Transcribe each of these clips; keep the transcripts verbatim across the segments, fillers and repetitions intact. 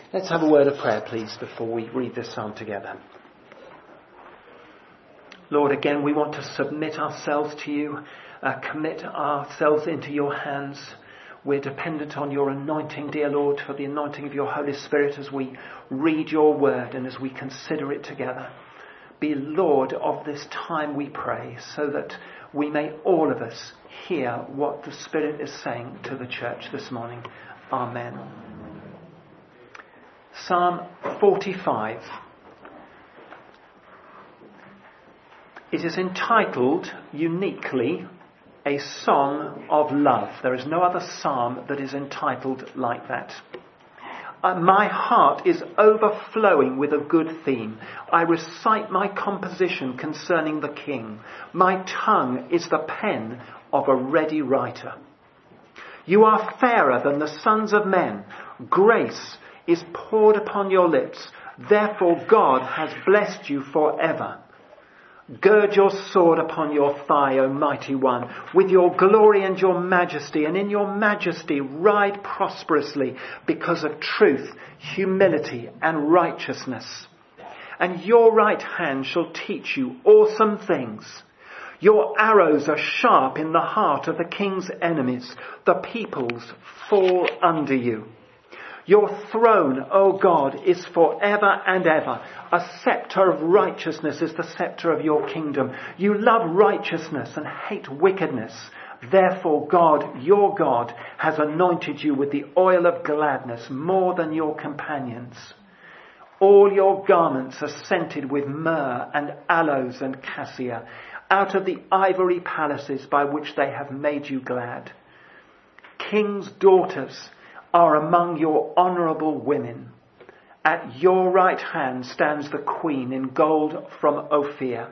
Let's have a word of prayer, please, before we read this psalm together. Lord, again, we want to submit ourselves to you, uh, commit ourselves into your hands. We're dependent on your anointing, dear Lord, for the anointing of your Holy Spirit as we read your word and as we consider it together. Be Lord of this time, we pray, so that we may all of us hear what the Spirit is saying to the church this morning. Amen. Psalm forty-five. It is entitled uniquely A Song of Love. There is no other psalm that is entitled like that. Uh, my heart is overflowing with a good theme. I recite my composition concerning the King. My tongue is the pen of a ready writer. You are fairer than the sons of men. Grace is poured upon your lips. Therefore God has blessed you forever. Gird your sword upon your thigh, O mighty one, with your glory and your majesty, and in your majesty ride prosperously because of truth, humility, and righteousness. And your right hand shall teach you awesome things. Your arrows are sharp in the heart of the king's enemies. The peoples fall under you. Your throne, O God, is forever and ever. A scepter of righteousness is the scepter of your kingdom. You love righteousness and hate wickedness. Therefore God, your God, has anointed you with the oil of gladness more than your companions. All your garments are scented with myrrh and aloes and cassia, out of the ivory palaces by which they have made you glad. King's daughters are among your honourable women. At your right hand stands the queen in gold from Ophir.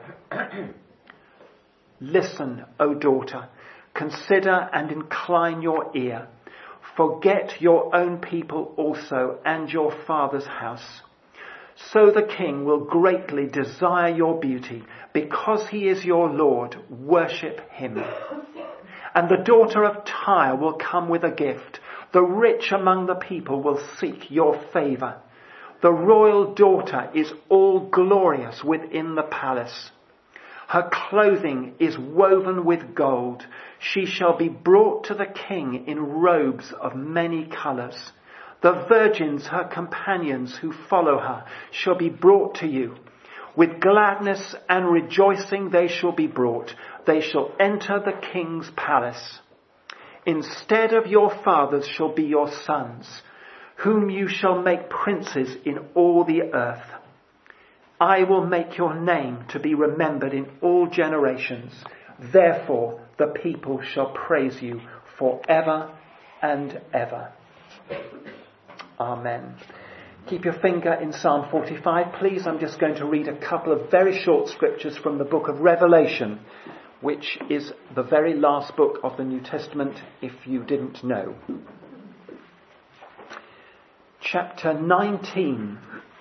Listen, O daughter, consider and incline your ear. Forget your own people also and your father's house. So the king will greatly desire your beauty. Because he is your Lord, worship him. And the daughter of Tyre will come with a gift. The rich among the people will seek your favour. The royal daughter is all glorious within the palace. Her clothing is woven with gold. She shall be brought to the king in robes of many colours. The virgins, her companions who follow her, shall be brought to you. With gladness and rejoicing they shall be brought. They shall enter the king's palace. Instead of your fathers shall be your sons, whom you shall make princes in all the earth. I will make your name to be remembered in all generations. Therefore the people shall praise you forever and ever. Amen. Keep your finger in Psalm forty-five, please. I'm just going to read a couple of very short scriptures from the book of Revelation, which is the very last book of the New Testament, if you didn't know. Chapter nineteen.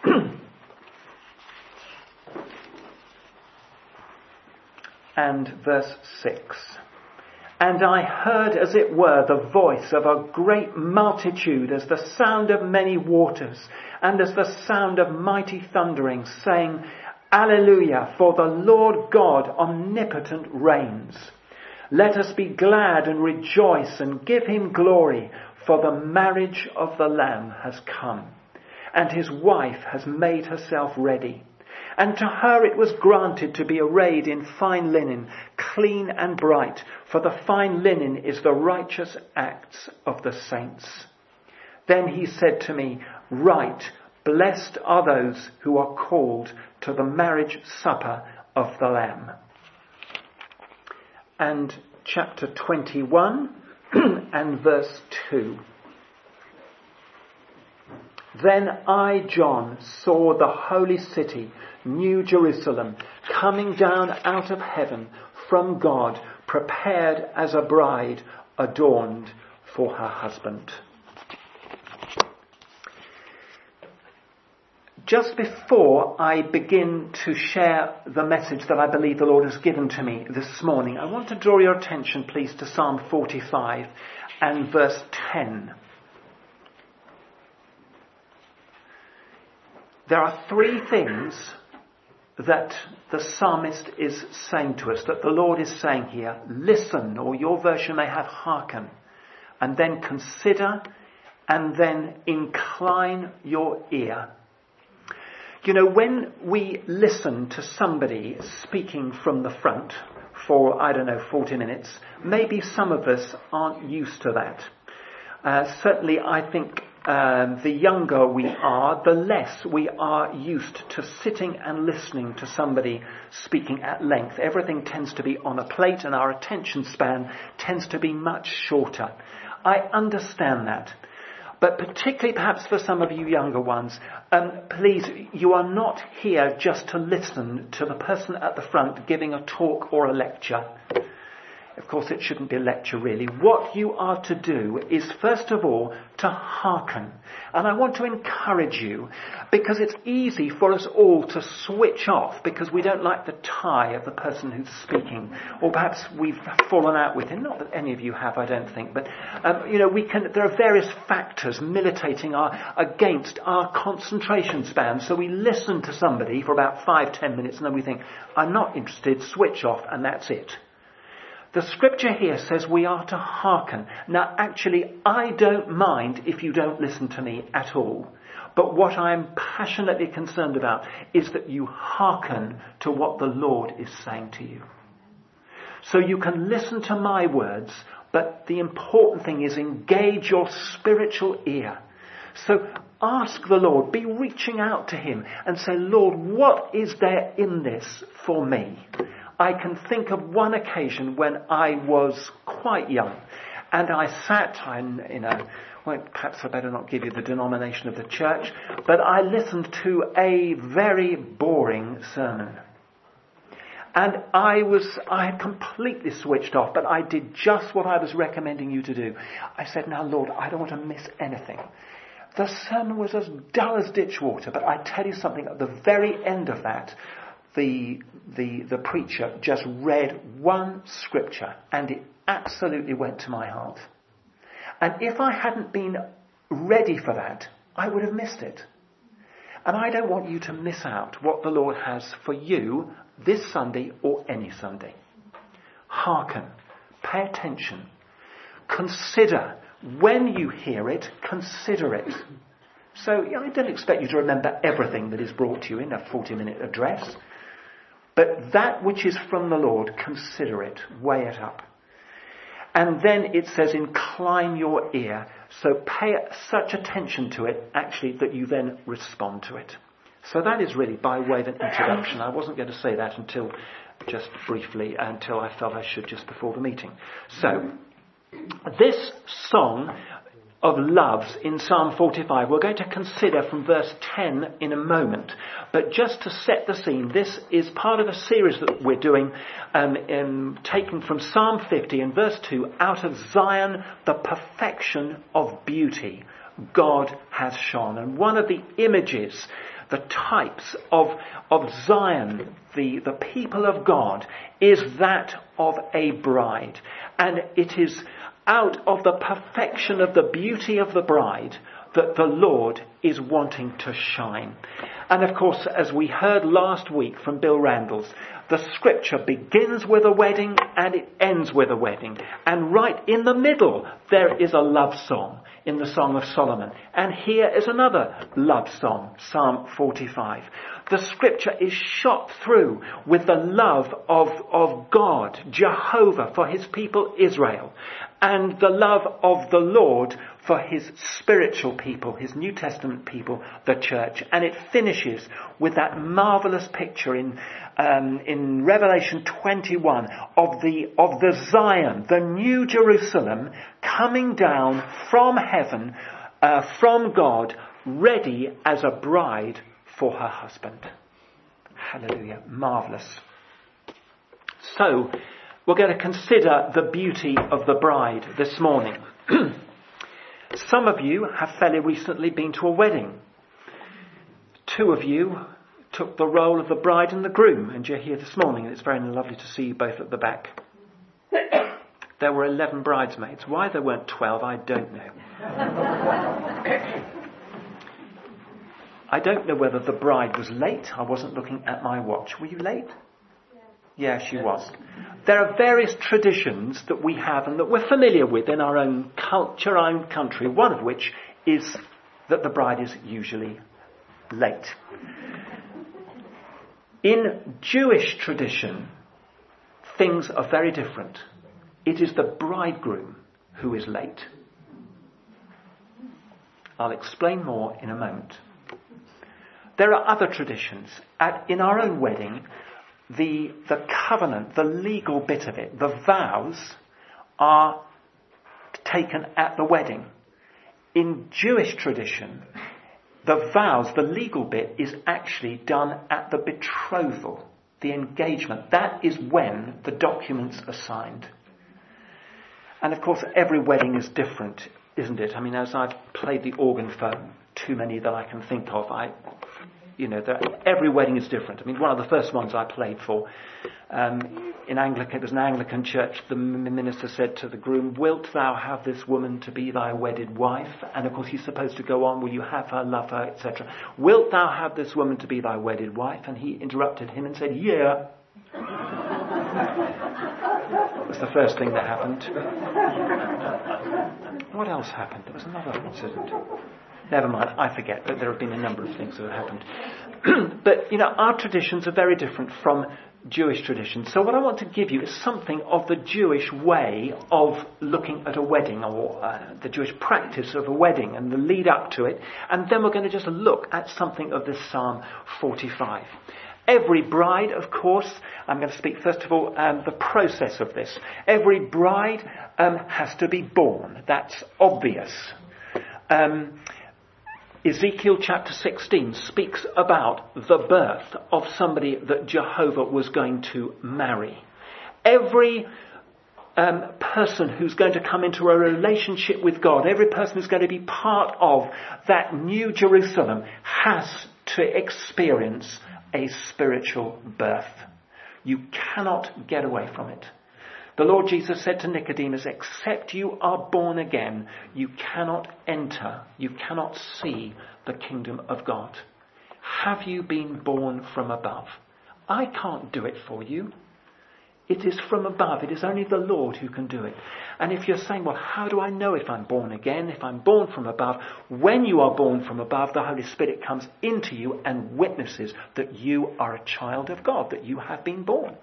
And verse six. And I heard, as it were, the voice of a great multitude, as the sound of many waters, and as the sound of mighty thundering, saying, Alleluia, for the Lord God omnipotent reigns. Let us be glad and rejoice and give him glory, for the marriage of the Lamb has come, and his wife has made herself ready. And to her it was granted to be arrayed in fine linen, clean and bright, for the fine linen is the righteous acts of the saints. Then he said to me, Write, blessed are those who are called to the marriage supper of the Lamb. And chapter twenty-one and verse two. Then I, John, saw the holy city, New Jerusalem, coming down out of heaven from God, prepared as a bride adorned for her husband. Just before I begin to share the message that I believe the Lord has given to me this morning, I want to draw your attention, please, to Psalm forty-five and verse ten. there are three things that the psalmist is saying to us, that the Lord is saying here. Listen, or your version may have hearken, and then consider, and then incline your ear. You know, when we listen to somebody speaking from the front for, I don't know, forty minutes, maybe some of us aren't used to that. Uh, certainly, I think um, the younger we are, the less we are used to sitting and listening to somebody speaking at length. Everything tends to be on a plate, and our attention span tends to be much shorter. I understand that. But particularly perhaps for some of you younger ones, um, please, you are not here just to listen to the person at the front giving a talk or a lecture. Of course, it shouldn't be a lecture, really. What you are to do is, first of all, to hearken. And I want to encourage you, because it's easy for us all to switch off because we don't like the tie of the person who's speaking. Or perhaps we've fallen out with him. Not that any of you have, I don't think. But, um, you know, we can. There are various factors militating our, against our concentration span. So we listen to somebody for about five, ten minutes, and then we think, I'm not interested, switch off, and that's it. The scripture here says we are to hearken. Now, actually, I don't mind if you don't listen to me at all. But what I'm passionately concerned about is that you hearken to what the Lord is saying to you. So you can listen to my words, but the important thing is engage your spiritual ear. So ask the Lord, be reaching out to him and say, Lord, what is there in this for me? I can think of one occasion when I was quite young, and I sat in, in a, well, perhaps I better not give you the denomination of the church, but I listened to a very boring sermon. And I was, I had completely switched off, but I did just what I was recommending you to do. I said, now Lord, I don't want to miss anything. The sermon was as dull as ditch water, but I tell you something, at the very end of that, The, the the preacher just read one scripture and it absolutely went to my heart. And if I hadn't been ready for that, I would have missed it. And I don't want you to miss out what the Lord has for you this Sunday or any Sunday. Hearken, pay attention, consider. When you hear it, consider it. So I don't expect you to remember everything that is brought to you in a forty-minute address. But that which is from the Lord, consider it, weigh it up. And then it says, incline your ear. So pay such attention to it, actually, that you then respond to it. So that is really by way of an introduction. I wasn't going to say that until, just briefly, until I felt I should just before the meeting. So, this song of loves in Psalm forty-five, we're going to consider from verse ten in a moment. But just to set the scene, this is part of a series that we're doing, um, in, taken from Psalm fifty and verse two, out of Zion, the perfection of beauty, God has shone. And one of the images, the types of, of Zion, the, the people of God, is that of a bride. And it is out of the perfection of the beauty of the bride that the Lord is wanting to shine. And of course, as we heard last week from Bill Randalls, the scripture begins with a wedding and it ends with a wedding. And right in the middle, there is a love song in the Song of Solomon. And here is another love song, Psalm forty-five. The scripture is shot through with the love of, of God, Jehovah, for his people Israel, and the love of the Lord for his spiritual people, his New Testament people, the church. And it finishes with that marvellous picture in um, in Revelation twenty-one of the of the Zion, the New Jerusalem, coming down from heaven, uh, from God, ready as a bride for her husband. Hallelujah. Marvellous. So, we're going to consider the beauty of the bride this morning. Some of you have fairly recently been to a wedding. Two of you took the role of the bride and the groom, and you're here this morning, and it's very lovely to see you both at the back. There were eleven bridesmaids. Why there weren't twelve, I don't know. I don't know whether the bride was late. I wasn't looking at my watch. Were you late? Yeah, she was. There are various traditions that we have and that we're familiar with in our own culture, our own country, one of which is that the bride is usually late. In Jewish tradition, things are very different. It is the bridegroom who is late. I'll explain more in a moment. There are other traditions. At, in our own wedding, the, the covenant, the legal bit of it, the vows are taken at the wedding. In Jewish tradition, the vows, the legal bit, is actually done at the betrothal, the engagement. That is when the documents are signed. And of course, every wedding is different, isn't it? I mean, as I've played the organ for too many that I can think of, I, you know, every wedding is different. I mean, one of the first ones I played for, um, in Anglican, it was an Anglican church, the minister said to the groom, "Wilt thou have this woman to be thy wedded wife?" And of course he's supposed to go on, "Will you have her, love her, et cetera" "Wilt thou have this woman to be thy wedded wife?" And he interrupted him and said, "Yeah." That was the first thing that happened. What else happened? There was another incident. Never mind, I forget, but there have been a number of things that have happened. But, you know, our traditions are very different from Jewish traditions. So what I want to give you is something of the Jewish way of looking at a wedding, or uh, the Jewish practice of a wedding and the lead up to it. And then we're going to just look at something of this Psalm forty-five. Every bride, of course, I'm going to speak first of all um, the process of this. Every bride um, has to be born. That's obvious. Um, Ezekiel chapter sixteen speaks about the birth of somebody that Jehovah was going to marry. Every um, person who's going to come into a relationship with God, every person who's going to be part of that new Jerusalem, has to experience a spiritual birth. You cannot get away from it. The Lord Jesus said to Nicodemus, "Except you are born again, you cannot enter, you cannot see the kingdom of God." Have you been born from above? I can't do it for you. It is from above. It is only the Lord who can do it. And if you're saying, "Well, how do I know if I'm born again, if I'm born from above?" When you are born from above, the Holy Spirit comes into you and witnesses that you are a child of God, that you have been born.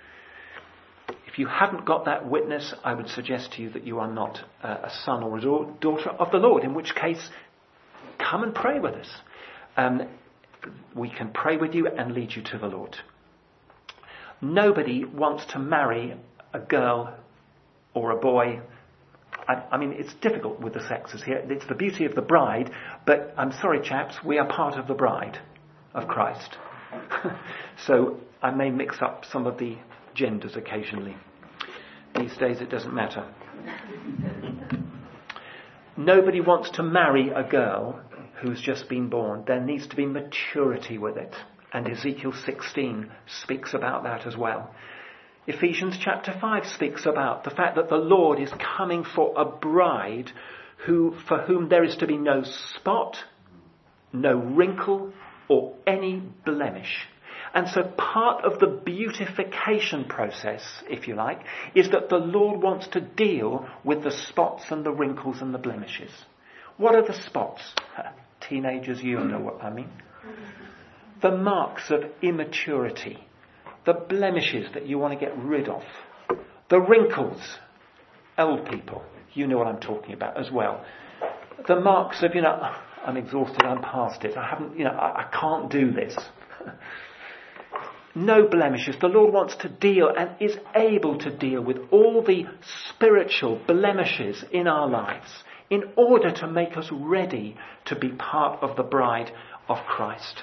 If you haven't got that witness, I would suggest to you that you are not uh, a son or a daughter of the Lord, in which case, come and pray with us. Um, we can pray with you and lead you to the Lord. Nobody wants to marry a girl or a boy. I, I mean, it's difficult with the sexes here. It's the beauty of the bride, but I'm sorry, chaps, we are part of the bride of Christ. So I may mix up some of the genders occasionally. These days it doesn't matter. Nobody wants to marry a girl who's just been born. There needs to be maturity with it. And Ezekiel sixteen speaks about that as well. Ephesians chapter five speaks about the fact that the Lord is coming for a bride who, for whom there is to be no spot, no wrinkle, or any blemish. And so part of the beautification process, if you like, is that the Lord wants to deal with the spots and the wrinkles and the blemishes. What are the spots? Teenagers, you know what I mean. The marks of immaturity. The blemishes that you want to get rid of. The wrinkles. Old people, you know what I'm talking about as well. The marks of, you know, I'm exhausted, I'm past it, I haven't, you know, I, I can't do this. No blemishes. The Lord wants to deal and is able to deal with all the spiritual blemishes in our lives in order to make us ready to be part of the bride of Christ.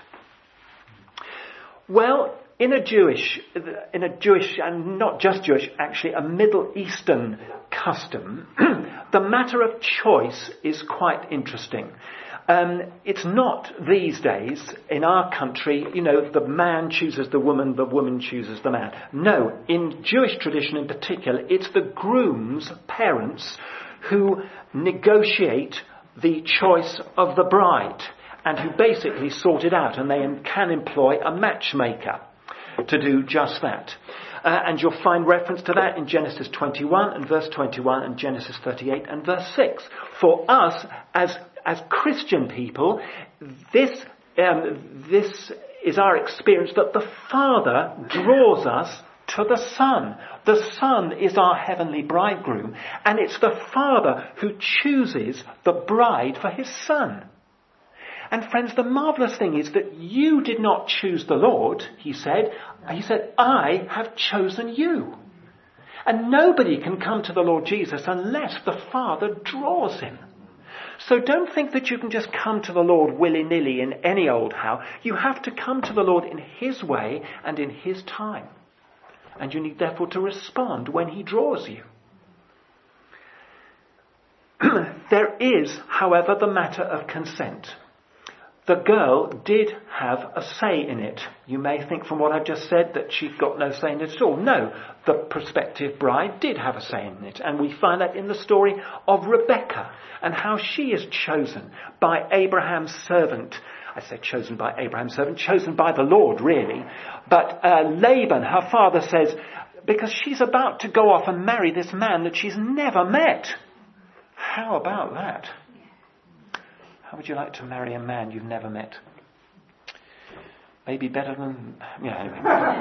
Well, in a Jewish, in a Jewish, and not just Jewish, actually a Middle Eastern custom, the matter of choice is quite interesting. Um, it's not these days in our country, you know, the man chooses the woman, the woman chooses the man. No, in Jewish tradition in particular, it's the groom's parents who negotiate the choice of the bride. and who basically sort it out, and they can employ a matchmaker to do just that. Uh, and you'll find reference to that in Genesis twenty-one and verse twenty-one and Genesis thirty-eight and verse six. For us as as Christian people, this um, this is our experience that the Father draws us to the Son. The Son is our heavenly bridegroom, and it's the Father who chooses the bride for his Son. And friends, the marvellous thing is that you did not choose the Lord, he said. He said, I have chosen you. And nobody can come to the Lord Jesus unless the Father draws him. So don't think that you can just come to the Lord willy-nilly in any old how. You have to come to the Lord in his way and in his time. And you need therefore to respond when he draws you. There is, however, the matter of consent. The girl did have a say in it. You may think from what I've just said that she'd got no say in it at all. No, the prospective bride did have a say in it. And we find that in the story of Rebecca and how she is chosen by Abraham's servant. I say chosen by Abraham's servant, chosen by the Lord, really. But uh, Laban, her father, says, because she's about to go off and marry this man that she's never met. How about that? How would you like to marry a man you've never met? Maybe better than... Yeah, anyway.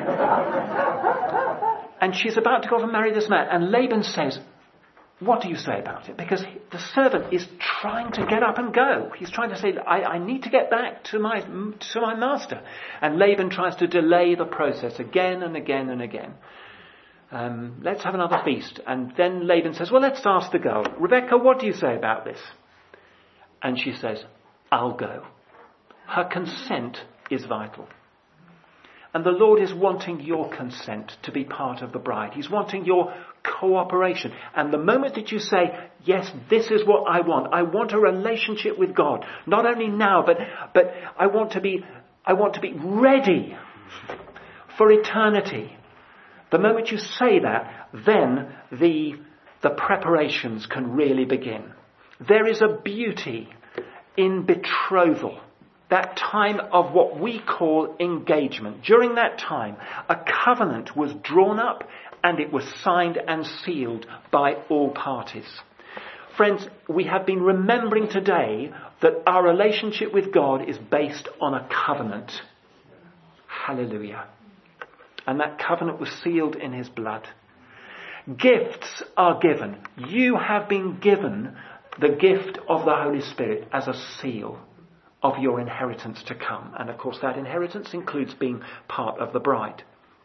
And she's about to go off and marry this man. And Laban says, what do you say about it? Because the servant is trying to get up and go. He's trying to say, I, I need to get back to my, to my master. And Laban tries to delay the process again and again and again. Um, let's have another feast. And then Laban says, well, let's ask the girl. Rebecca, what do you say about this? And she says, I'll go. Her consent is vital. And the Lord is wanting your consent to be part of the bride. He's wanting your cooperation. And the moment that you say, yes, this is what I want. I want a relationship with God. Not only now, but, but I want to be, I want to be ready for eternity. The moment you say that, then the, the preparations can really begin. There is a beauty in betrothal, that time of what we call engagement. During that time, a covenant was drawn up and it was signed and sealed by all parties. Friends, we have been remembering today that our relationship with God is based on a covenant. Hallelujah. And that covenant was sealed in his blood. Gifts are given. You have been given the gift of the Holy Spirit as a seal of your inheritance to come. And of course that inheritance includes being part of the bride.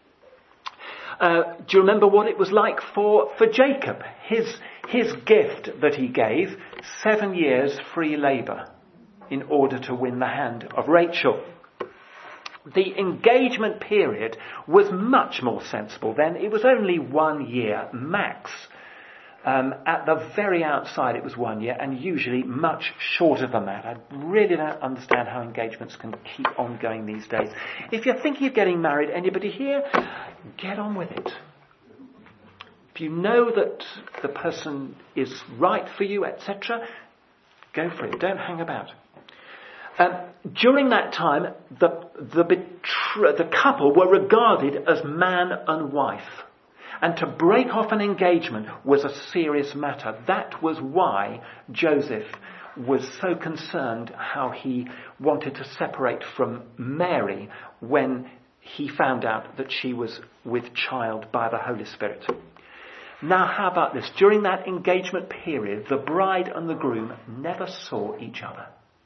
Uh, do you remember what it was like for, for Jacob? His, his gift that he gave, seven years free labour in order to win the hand of Rachel. The engagement period was much more sensible then. It was only one year max. Um, at the very outside it was one year, and usually much shorter than that. I really don't understand how engagements can keep on going these days. If you're thinking of getting married, anybody here, get on with it. If you know that the person is right for you, et cetera, go for it. Don't hang about. Um, during that time, the, the, betr- the couple were regarded as man and wife. And to break off an engagement was a serious matter. That was why Joseph was so concerned how he wanted to separate from Mary when he found out that she was with child by the Holy Spirit. Now, how about this? During that engagement period, the bride and the groom never saw each other.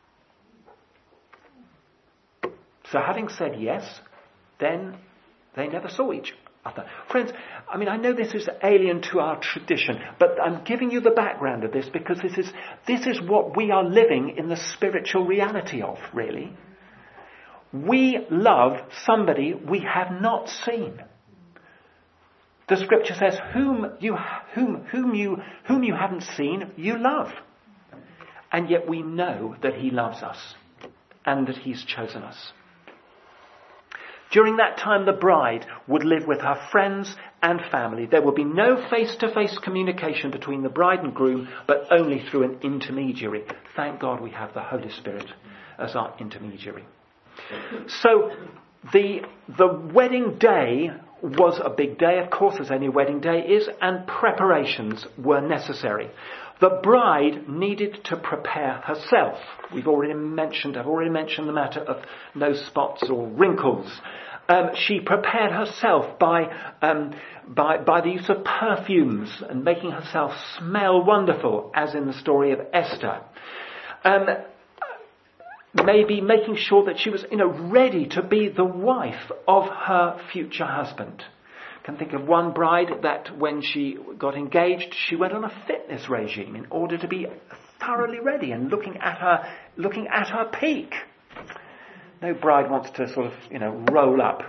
So having said yes, then they never saw each other. Other. Friends, I mean, I know this is alien to our tradition, but I'm giving you the background of this because this is this is what we are living in the spiritual reality of, really. We love somebody we have not seen. The scripture says, whom you whom whom you whom you haven't seen, you love. And yet we know that he loves us and that he's chosen us. During that time, the bride would live with her friends and family. There would be no face-to-face communication between the bride and groom, but only through an intermediary. Thank God we have the Holy Spirit as our intermediary. So the the wedding day was a big day, of course, as any wedding day is, and preparations were necessary. The bride needed to prepare herself. We've already mentioned, I've already mentioned the matter of no spots or wrinkles. Um, she prepared herself by, um, by, by the use of perfumes and making herself smell wonderful, as in the story of Esther. Um, maybe making sure that she was, you know, ready to be the wife of her future husband. I can think of one bride that when she got engaged, she went on a fitness regime in order to be thoroughly ready and looking at her, looking at her peak. No bride wants to sort of, you know, roll up.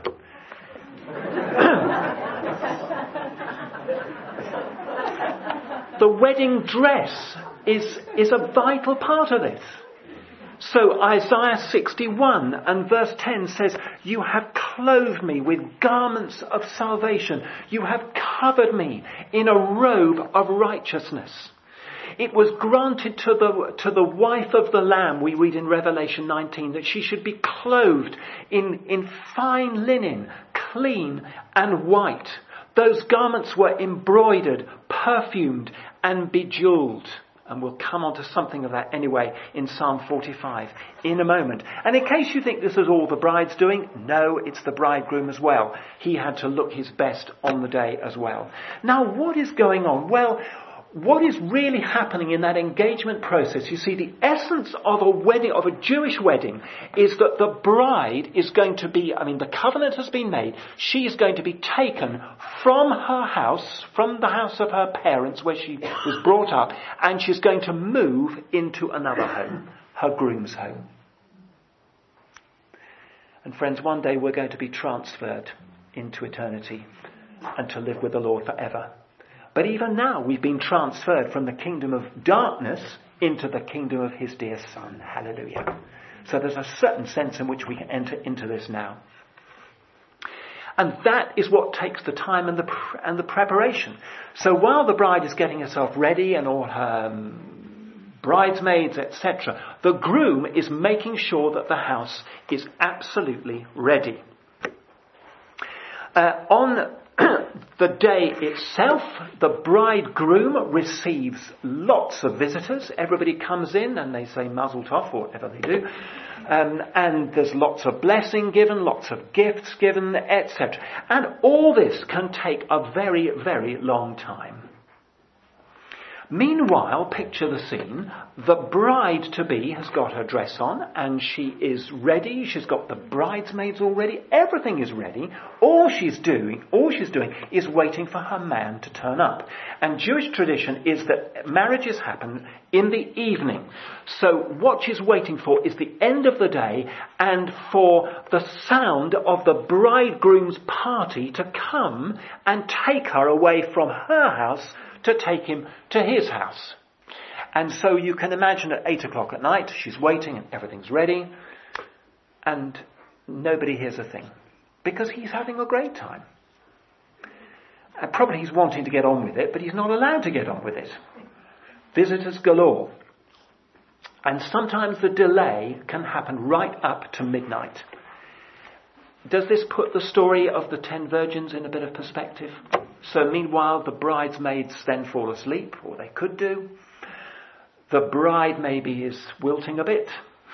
The wedding dress is, is a vital part of this. So Isaiah sixty-one and verse ten says, "You have clothed me with garments of salvation. You have covered me in a robe of righteousness." It was granted to the, to the wife of the Lamb, we read in Revelation nineteen, that she should be clothed in, in fine linen, clean and white. Those garments were embroidered, perfumed and bejewelled. And we'll come on to something of that anyway in Psalm forty-five in a moment. And in case you think this is all the bride's doing, no, it's the bridegroom as well. He had to look his best on the day as well. Now, what is going on? Well, what is really happening in that engagement process? You see, the essence of a wedding, of a Jewish wedding, is that the bride is going to be, I mean, the covenant has been made. She is going to be taken from her house, from the house of her parents where she was brought up, and she's going to move into another home, her groom's home. And friends, one day we're going to be transferred into eternity and to live with the Lord forever. But even now, we've been transferred from the kingdom of darkness into the kingdom of his dear Son. Hallelujah. So there's a certain sense in which we can enter into this now. And that is what takes the time and the and the preparation. So while the bride is getting herself ready and all her um, bridesmaids, et cetera, the groom is making sure that the house is absolutely ready. Uh, on the day itself, the bridegroom receives lots of visitors. Everybody comes in and they say Mazel Tov or whatever they do. Um, and there's lots of blessing given, lots of gifts given, et cetera. And all this can take a very, very long time. Meanwhile, picture the scene. The bride-to-be has got her dress on and she is ready. She's got the bridesmaids all ready. Everything is ready. All she's doing, all she's doing is waiting for her man to turn up. And Jewish tradition is that marriages happen in the evening. So what she's waiting for is the end of the day and for the sound of the bridegroom's party to come and take her away from her house to take him to his house. And so you can imagine at eight o'clock at night, she's waiting and everything's ready, and nobody hears a thing. Because he's having a great time. And probably he's wanting to get on with it, but he's not allowed to get on with it. Visitors galore. And sometimes the delay can happen right up to midnight. Does this put the story of the ten virgins in a bit of perspective? So meanwhile, the bridesmaids then fall asleep, or they could do. The bride maybe is wilting a bit.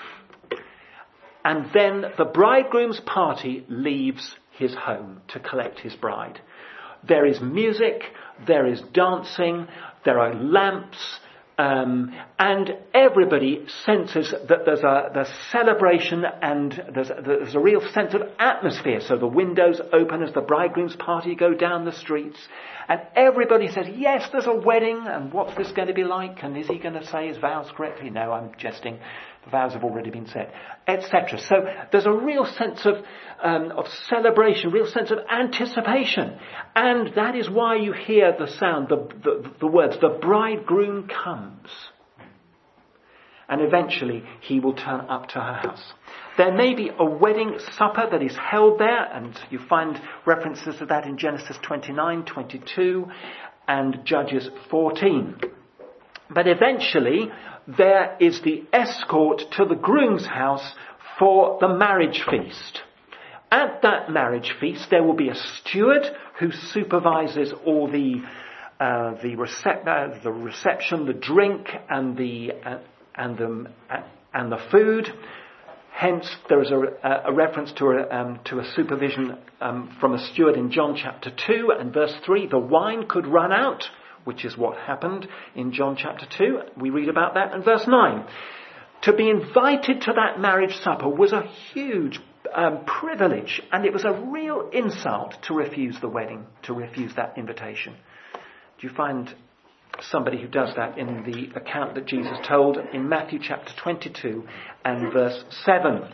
And then the bridegroom's party leaves his home to collect his bride. There is music, there is dancing, there are lamps, Um, and everybody senses that there's a there's celebration and there's, there's a real sense of atmosphere. So the windows open as the bridegroom's party go down the streets. And everybody says, yes, there's a wedding. And what's this going to be like? And is he going to say his vows correctly? No, I'm jesting. The vows have already been said, et cetera. So there's a real sense of um, of celebration, real sense of anticipation. And that is why you hear the sound, the, the, the words, the bridegroom comes. And eventually he will turn up to her house. There may be a wedding supper that is held there, and you find references to that in Genesis twenty-nine, twenty-two and Judges fourteen. But eventually, there is the escort to the groom's house for the marriage feast. At that marriage feast, there will be a steward who supervises all the uh, the, recep- uh, the reception, the drink, and the uh, and the uh, and the food. Hence, there is a, a reference to a, um, to a supervision um, from a steward in John chapter two and verse three. The wine could run out, which is what happened in John chapter two. We read about that in verse nine. To be invited to that marriage supper was a huge um, privilege, and it was a real insult to refuse the wedding, to refuse that invitation. Do you find somebody who does that in the account that Jesus told in Matthew chapter twenty-two and verse seven?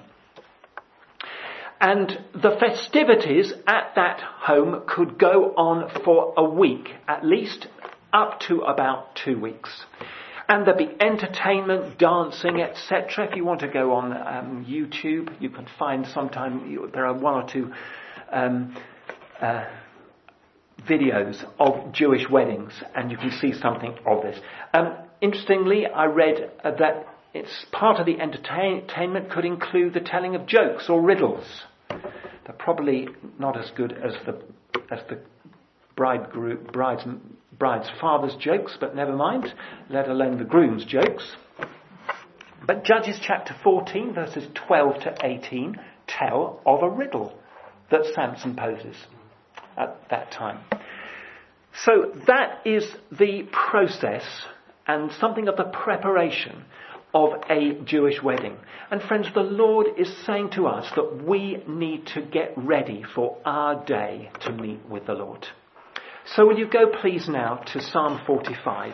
And the festivities at that home could go on for a week, at least up to about two weeks. And there'd be entertainment, dancing, et cetera. If you want to go on um, YouTube, you can find sometime, you, there are one or two um, uh, videos of Jewish weddings, and you can see something of this. Um, interestingly, I read uh, that it's part of the entertainment could include the telling of jokes or riddles. They're probably not as good as the as the bride group, bride's bride's father's jokes, but never mind, let alone the groom's jokes. But Judges chapter fourteen, verses twelve to eighteen, tell of a riddle that Samson poses at that time. So that is the process and something of the preparation of a Jewish wedding. And friends, the Lord is saying to us that we need to get ready for our day to meet with the Lord. So will you go please now to Psalm forty-five.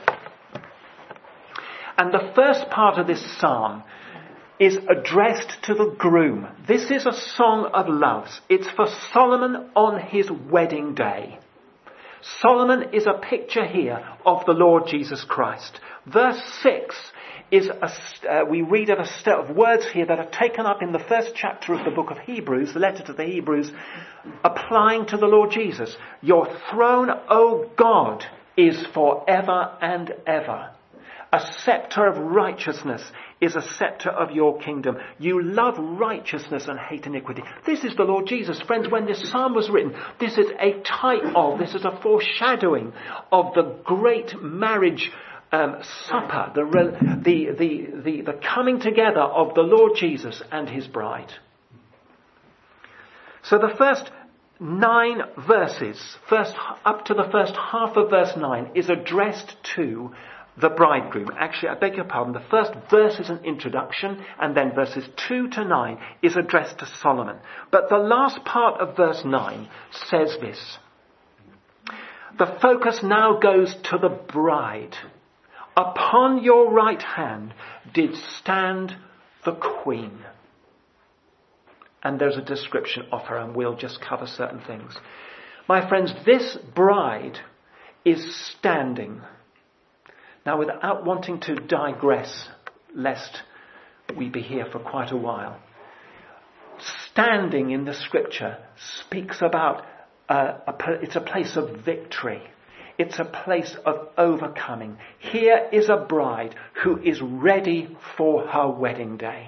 And the first part of this psalm is addressed to the groom. This is a song of loves. It's for Solomon on his wedding day. Solomon is a picture here of the Lord Jesus Christ. Verse six is, a, uh, we read of a set of words here that are taken up in the first chapter of the book of Hebrews, the letter to the Hebrews, applying to the Lord Jesus. Your throne, O God, is forever and ever. A scepter of righteousness is a scepter of your kingdom. You love righteousness and hate iniquity. This is the Lord Jesus. Friends, when this psalm was written, this is a type of, this is a foreshadowing of the great marriage um, supper, the, the, the, the, the coming together of the Lord Jesus and his bride. So the first nine verses, first up to the first half of verse nine, is addressed to the bridegroom. Actually, I beg your pardon, the first verse is an introduction, and then verses two to nine is addressed to Solomon. But the last part of verse nine says this. The focus now goes to the bride. Upon your right hand did stand the queen. And there's a description of her, and we'll just cover certain things. My friends, this bride is standing. Now, without wanting to digress, lest we be here for quite a while, standing in the scripture speaks about, uh, a, it's a place of victory. It's a place of overcoming. Here is a bride who is ready for her wedding day.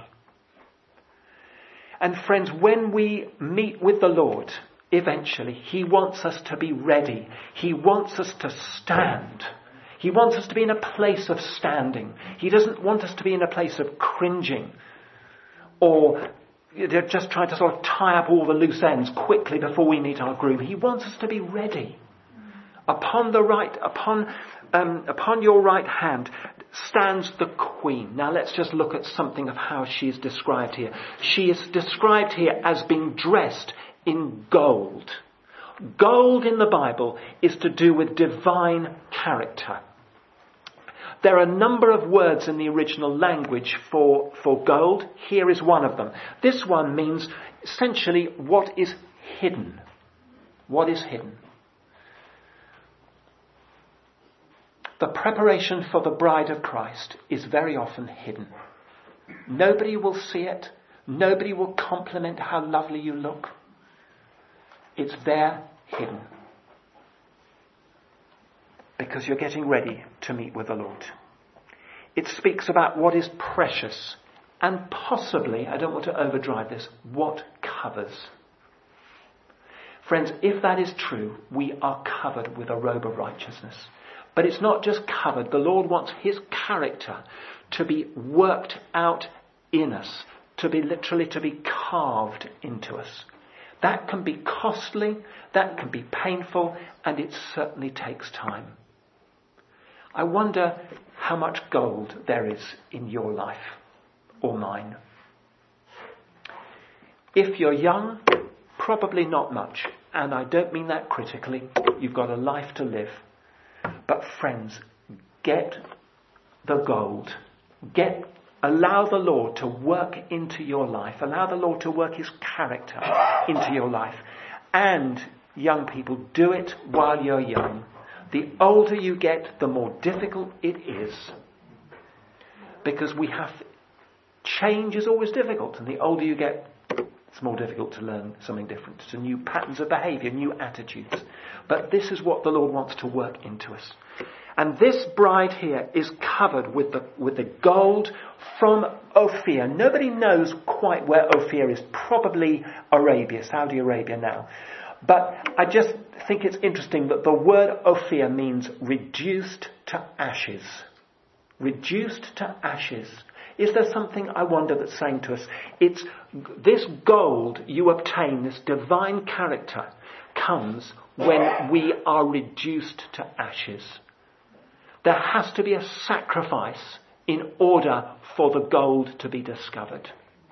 And friends, when we meet with the Lord, eventually, he wants us to be ready. He wants us to stand. He wants us to be in a place of standing. He doesn't want us to be in a place of cringing or just trying to sort of tie up all the loose ends quickly before we meet our groom. He wants us to be ready. Upon the right, upon um, upon your right hand stands the queen. Now let's just look at something of how she is described here. She is described here as being dressed in gold. Gold in the Bible is to do with divine character. There are a number of words in the original language for, for gold. Here is one of them. This one means essentially what is hidden. What is hidden? The preparation for the bride of Christ is very often hidden. Nobody will see it. Nobody will compliment how lovely you look. It's there, hidden. Because you're getting ready to meet with the Lord. it speaks about what is precious and possibly, I don't want to overdrive this, what covers. Friends, if that is true, we are covered with a robe of righteousness. But it's not just covered. The Lord wants his character to be worked out in us, to be literally to be carved into us. That can be costly, that can be painful, and it certainly takes time. I wonder how much gold there is in your life or mine. If you're young, probably not much. And I don't mean that critically. You've got a life to live. But friends, get the gold. Get, allow the Lord to work into your life. Allow the Lord to work his character into your life. And young people, do it while you're young. The older you get, the more difficult it is. Because we have, change is always difficult. And the older you get, it's more difficult to learn something different, to new patterns of behaviour, new attitudes. But this is what the Lord wants to work into us. And this bride here is covered with the with the gold from Ophir. Nobody knows quite where Ophir is. Probably Arabia, Saudi Arabia now. But I just think it's interesting that the word Ophir means reduced to ashes. Reduced to ashes. Is there something, I wonder, that's saying to us, it's this gold you obtain, this divine character, comes when we are reduced to ashes. There has to be a sacrifice in order for the gold to be discovered.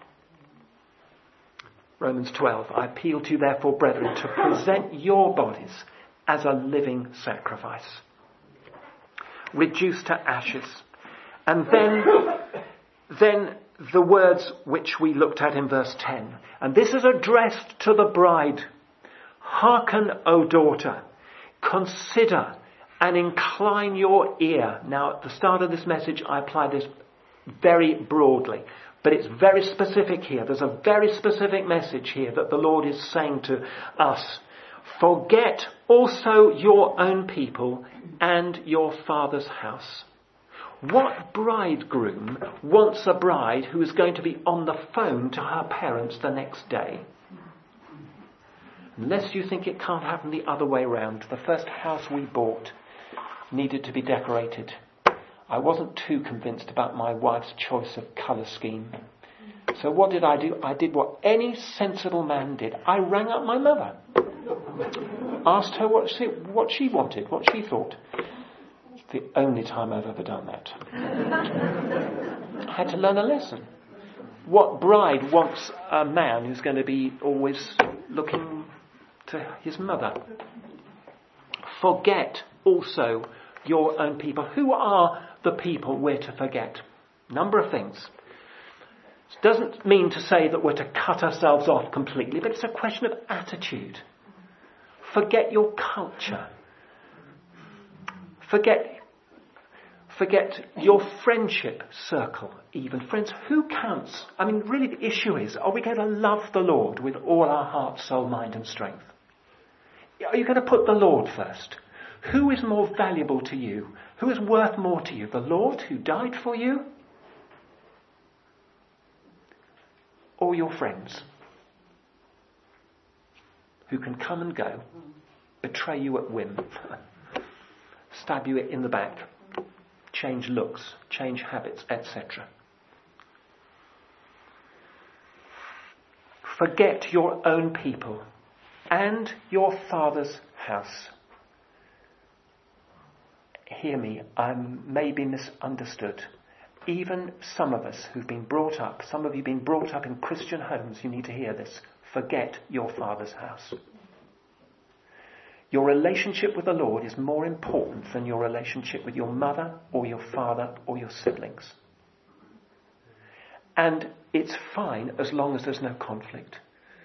Romans twelve, I appeal to you therefore, brethren, to present your bodies as a living sacrifice. Reduced to ashes. And then... Then the words which we looked at in verse ten. And this is addressed to the bride. Hearken, O daughter. Consider and incline your ear. Now, at the start of this message, I apply this very broadly. But it's very specific here. There's a very specific message here that the Lord is saying to us. Forget also your own people and your father's house. What bridegroom wants a bride who is going to be on the phone to her parents the next day? Unless you think it can't happen the other way round. The first house we bought needed to be decorated. I wasn't too convinced about my wife's choice of colour scheme. So what did I do? I did what any sensible man did. I rang up my mother. Asked her what she, what she wanted, what she thought. The only time I've ever done that. I had to learn a lesson. What bride wants a man who's going to be always looking to his mother? Forget also your own people. Who are the people we're to forget? Number of things. It doesn't mean to say that we're to cut ourselves off completely, but it's a question of attitude. Forget your culture. Forget Forget your friendship circle, even. Friends, who counts? I mean, really the issue is, are we going to love the Lord with all our heart, soul, mind and strength? Are you going to put the Lord first? Who is more valuable to you? Who is worth more to you? The Lord who died for you? Or your friends? Who can come and go, betray you at whim, stab you in the back, change looks, change habits, et cetera. Forget your own people and your father's house. Hear me, I may be misunderstood. Even some of us who've been brought up, some of you have been brought up in Christian homes, you need to hear this. Forget your father's house. Your relationship with the Lord is more important than your relationship with your mother or your father or your siblings. And it's fine as long as there's no conflict.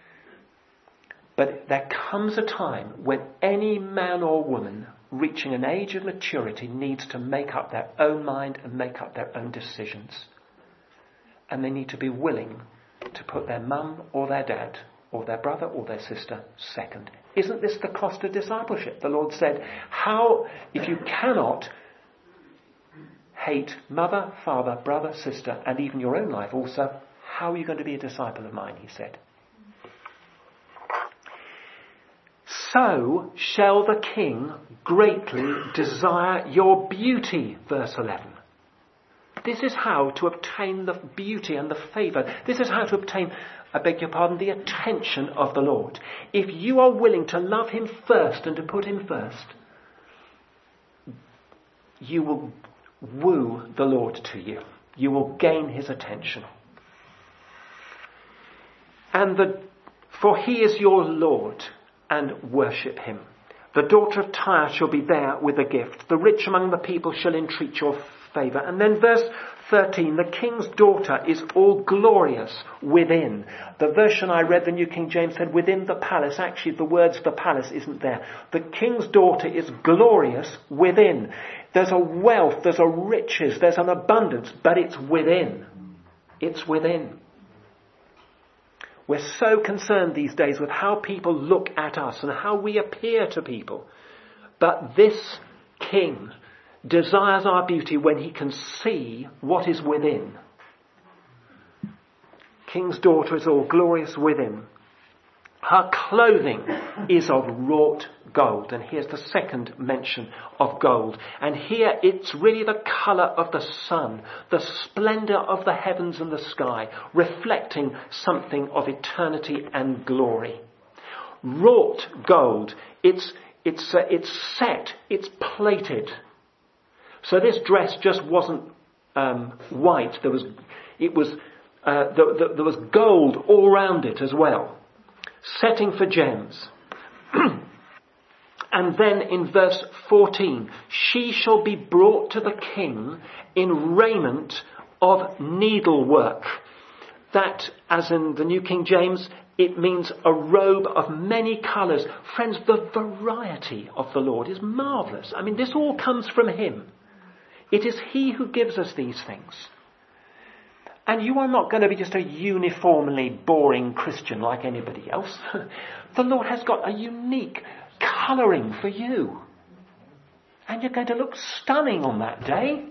But there comes a time when any man or woman reaching an age of maturity needs to make up their own mind and make up their own decisions. And they need to be willing to put their mum or their dad or their brother or their sister second. Isn't this the cost of discipleship? The Lord said, how, if you cannot hate mother, father, brother, sister, and even your own life also, how are you going to be a disciple of mine, he said. So shall the king greatly desire your beauty, verse eleven. This is how to obtain the beauty and the favour. This is how to obtain, I beg your pardon, the attention of the Lord. If you are willing to love him first and to put him first, you will woo the Lord to you. You will gain his attention. And the, for he is your Lord, and worship him. The daughter of Tyre shall be there with a gift. The rich among the people shall entreat your favour. And then verse thirteen, the king's daughter is all glorious within. The version I read, the New King James, said within the palace. Actually, the words the palace isn't there. The king's daughter is glorious within. There's a wealth, there's a riches, there's an abundance, but it's within. It's within. We're so concerned these days with how people look at us and how we appear to people. But this king desires our beauty when he can see what is within. King's daughter is all glorious within. Her clothing is of wrought gold. And here's the second mention of gold. And here it's really the colour of the sun, the splendour of the heavens and the sky, reflecting something of eternity and glory. Wrought gold. It's, it's, uh, it's set, it's plated. So this dress just wasn't um, white. There was, it was, uh, the, the, there was gold all around it as well. Setting for gems. And then in verse fourteen, she shall be brought to the king in raiment of needlework. That, as in the New King James, it means a robe of many colours. Friends, the variety of the Lord is marvellous. I mean, this all comes from him. It is he who gives us these things. And you are not going to be just a uniformly boring Christian like anybody else. The Lord has got a unique colouring for you. And you're going to look stunning on that day.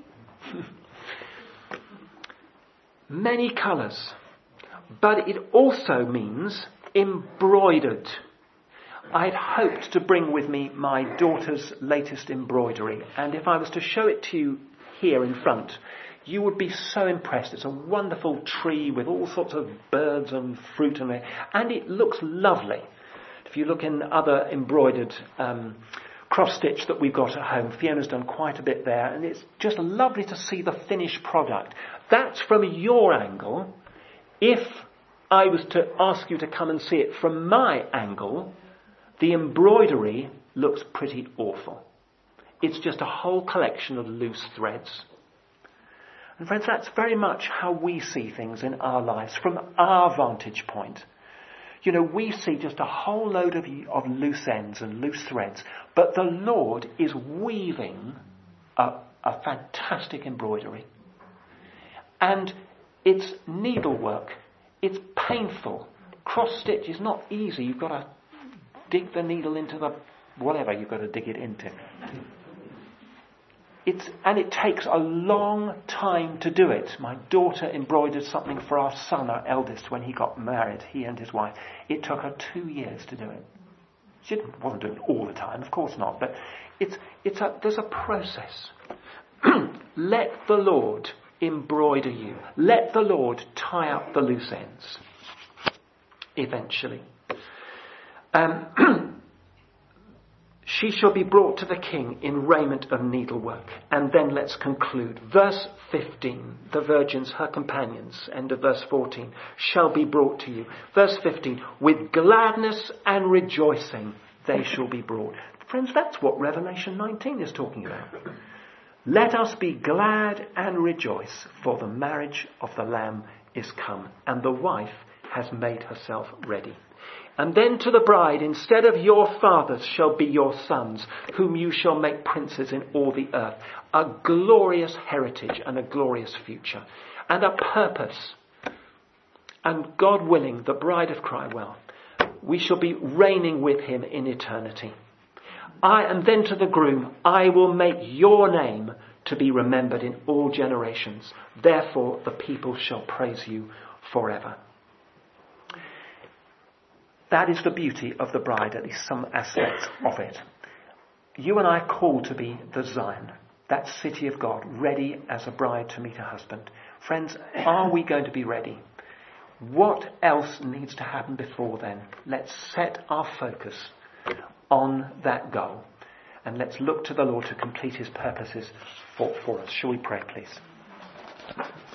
Many colours. But it also means embroidered. I'd hoped to bring with me my daughter's latest embroidery. And if I was to show it to you here in front, you would be so impressed. It's a wonderful tree with all sorts of birds and fruit in it. And it looks lovely. If you look in other embroidered um, cross-stitch that we've got at home, Fiona's done quite a bit there. And it's just lovely to see the finished product. That's from your angle. If I was to ask you to come and see it from my angle, the embroidery looks pretty awful. It's just a whole collection of loose threads. And friends, that's very much how we see things in our lives, from our vantage point. You know, we see just a whole load of, of loose ends and loose threads, but the Lord is weaving a, a fantastic embroidery. And it's needlework. It's painful. Cross-stitch is not easy. You've got to dig the needle into the whatever you've got to dig it into. It's, and it takes a long time to do it. My daughter embroidered something for our son, our eldest, when he got married, he and his wife. It took her two years to do it. She didn't, wasn't doing it all the time, of course not, but it's, it's a, there's a process. Let the Lord embroider you. Let the Lord tie up the loose ends. Eventually. Um, she shall be brought to the king in raiment of needlework. And then let's conclude. Verse fifteen, the virgins, her companions, end of verse fourteen, shall be brought to you. Verse fifteen, with gladness and rejoicing they shall be brought. Friends, that's what Revelation nineteen is talking about. Let us be glad and rejoice, for the marriage of the Lamb is come, and the wife has made herself ready. And then to the bride, instead of your fathers shall be your sons, whom you shall make princes in all the earth. A glorious heritage and a glorious future. And a purpose. And God willing, the bride of Crywell, we shall be reigning with him in eternity. I, and then to the groom, I will make your name to be remembered in all generations. Therefore the people shall praise you forever. That is the beauty of the bride, at least some aspects of it. You and I are called to be the Zion, that city of God, ready as a bride to meet her husband. Friends, are we going to be ready? What else needs to happen before then? Let's set our focus on that goal. And let's look to the Lord to complete his purposes for, for us. Shall we pray, please?